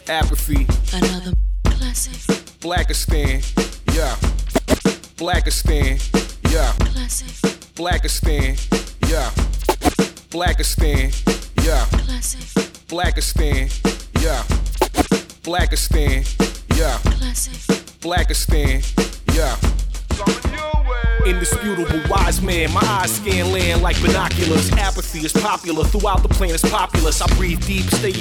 Apathy. Another classic. Blackistan. Yeah. Blackistan. Yeah. Classic. Blackistan. Yeah. Blackistan. Yeah. Classic. Blackistan. Yeah. Blackistan. Yeah. Classic. Blackistan. Yeah. Indisputable wise man, my eyes scan land like binoculars. Apathy is popular throughout the planet's populace. I breathe deep, stay